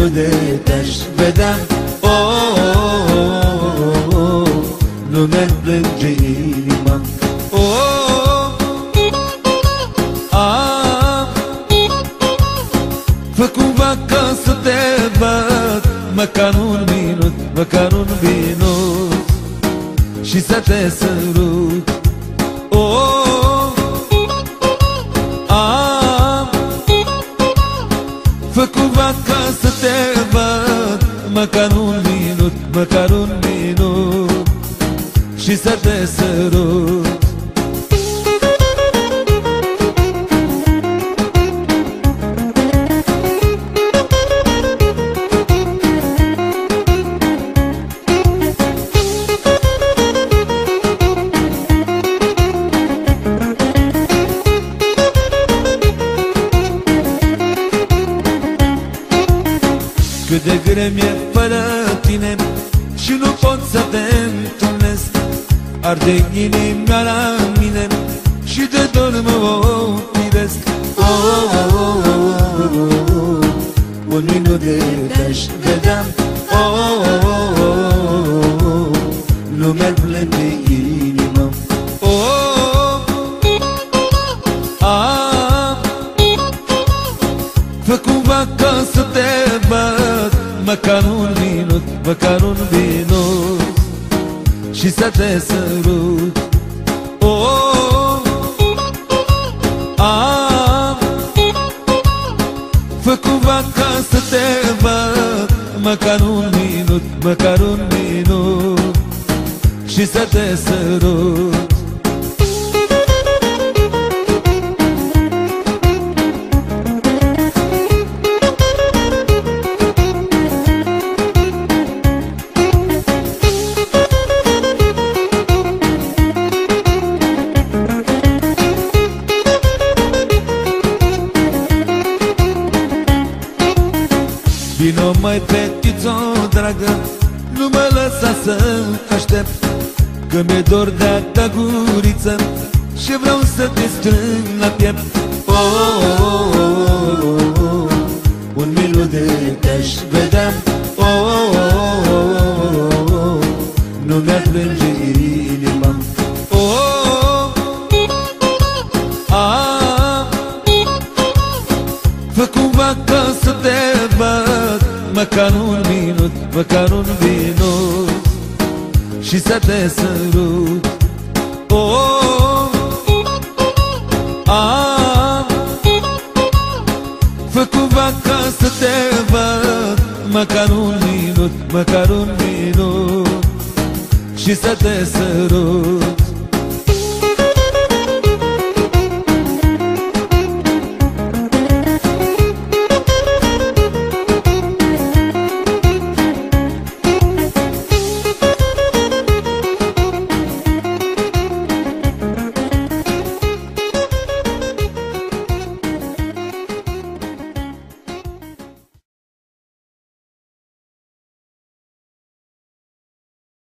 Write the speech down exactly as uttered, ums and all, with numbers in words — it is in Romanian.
minut de te-aș vedea, oh, oh, oh, oh, oh, nu mi-ar plânge inima. Oh, am făcut cumva să te văd, măcar un minut, măcar un minut, și să te sărut. Oh, am făcut cumva să te văd, măcar un minut, măcar un minut, și să te sărut. Cât de greu mi-e fără tine și nu pot să te întâlnesc. Arde inima la mine și de dor mă opiresc. Oh, oh, oh, oh, oh, oh, un minut de te-aș vedea, oh, oh, oh, oh, oh, nu mi-ar plânge inima. Oh, am făcut cumva ca să te văd, măcar un minut, măcar un minut, și să te sărut. Oh, am făcut cumva ca să te văd, măcar un minut, măcar un minut, și să te sărut. Vino mai fetițo dragă, nu mă lăsa să aștept, că mi-e dor de-a ta guriță și vreau să te strâng la piept. Oh, oh, oh, oh, oh, un minut de te-aș vedea, oh, oh, oh, oh, oh, nu mi-ar plânge inima. Oh, am făcut cumva ca să te văd, măcar un minut, măcar un minut, și să te sărut. Oh, am făcut cumva ca să te văd, măcar un minut, măcar un minut, și să te sărut.